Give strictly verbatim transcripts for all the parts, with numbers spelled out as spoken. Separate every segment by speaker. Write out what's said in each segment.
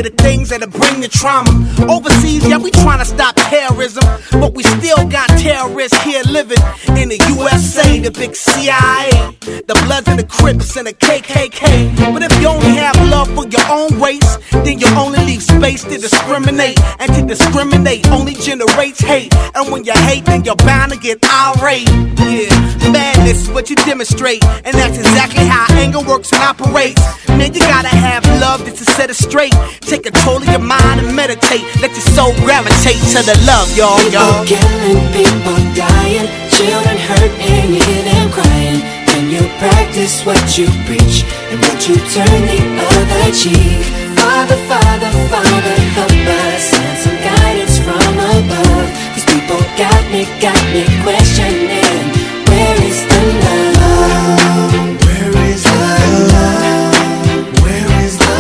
Speaker 1: to the things that'll bring the trauma. Overseas, yeah, we tryna stop terrorism, but we still got terrorists here living in the U S A, the big C I A, the Bloods and the Crips and the K K K. But if you only have love for your own race, then you only leave space to discriminate, and to discriminate only generates hate. And when you hate, then you're bound to get irate. Yeah, madness is what you demonstrate, and that's exactly how anger works and operates. Man, you gotta have love just to set it straight. Take control of your mind and meditate. Let your soul gravitate to the love, y'all, y'all.
Speaker 2: People killing, people dying, children hurt and you hear them crying. When you practice what you preach, and what you turn the other cheek. Father, Father, Father, help us, send some guidance from above. These people got me, got me questioning, where is the love? Where is the love? Where is the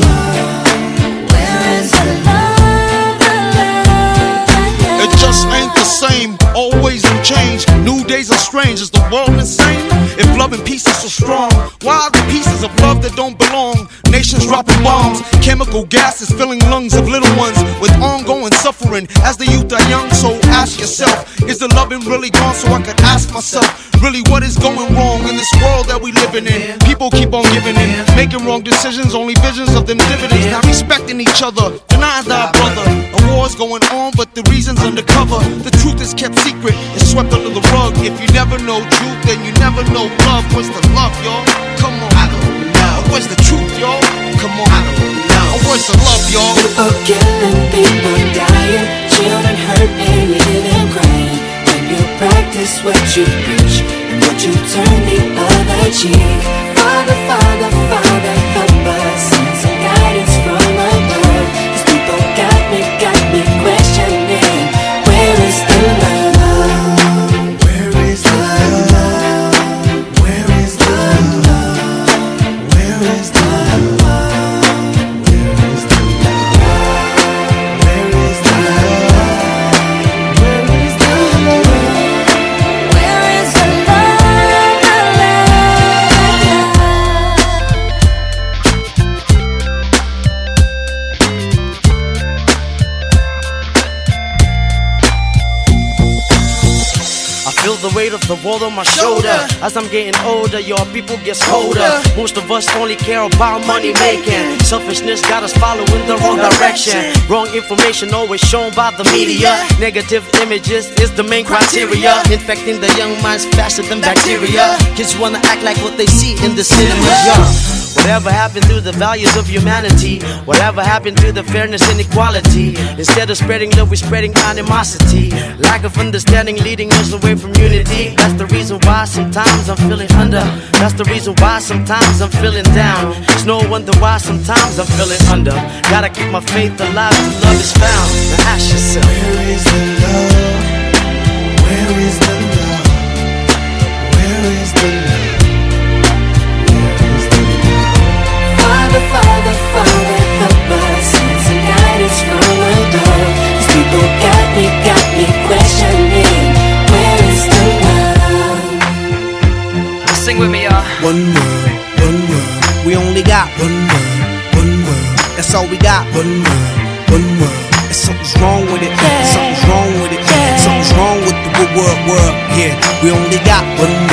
Speaker 2: love? Where is the love? The love, the love?
Speaker 3: It just ain't the same, always in change. New days are strange, is the world insane? If love and peace is so strong, why are the pieces of love that don't belong? Nations dropping bombs, chemical gases filling lungs of little ones with ongoing suffering as the youth are young. So ask yourself, is the loving really gone? So I could ask myself, really what is going wrong in this world that we living in? People keep on giving in, making wrong decisions, only visions of them dividends. Not respecting each other, denying thy brother. A war's going on, but the reason's undercover. The truth is kept secret, it's swept under the rug. If you never know truth, then you never know love. Where's the love, y'all? Come on. I don't know. Where's the truth, y'all? Come on. I don't know. Where's the love, y'all?
Speaker 2: People killing, people dying, children hurt and you hear them crying. When you practice what you preach, and what you turn the other cheek. Father, Father, Father, help us, send some guidance from above. These people got me, got me questioning, where is the love? Where is the love? Where is the love? Where is the love? Where is the love? Where is the love? Where is the love? Where is the love?
Speaker 4: I feel the weight of the world on my shoulder. As I'm getting older, your people gets colder. Most of us only care about money making. Selfishness got us following the wrong direction. Wrong information always shown by the media. Negative images is the main criteria, infecting the young minds faster than bacteria. Kids wanna act like what they see in the cinemas, yeah. Whatever happened to the values of humanity? Whatever happened to the fairness and equality? Instead of spreading love, we're spreading animosity. Lack of understanding leading us away from unity. That's the reason why sometimes I'm feeling under. That's the reason why sometimes I'm feeling down. It's no wonder why sometimes I'm feeling under. Gotta keep my faith alive till love is found. Now ask yourself,
Speaker 2: Where is the love? Where is the love? Where is the love? Father, Father, Father, help us, send some guidance from above. These people got me, got me questioning, where is the love?
Speaker 4: sing with me, y'all.
Speaker 1: One word, one word. We only got one word, one word. That's all we got. One word, one word. And something's wrong with it. Something's wrong with it. Something's wrong with the word, word. Yeah, we only got one word.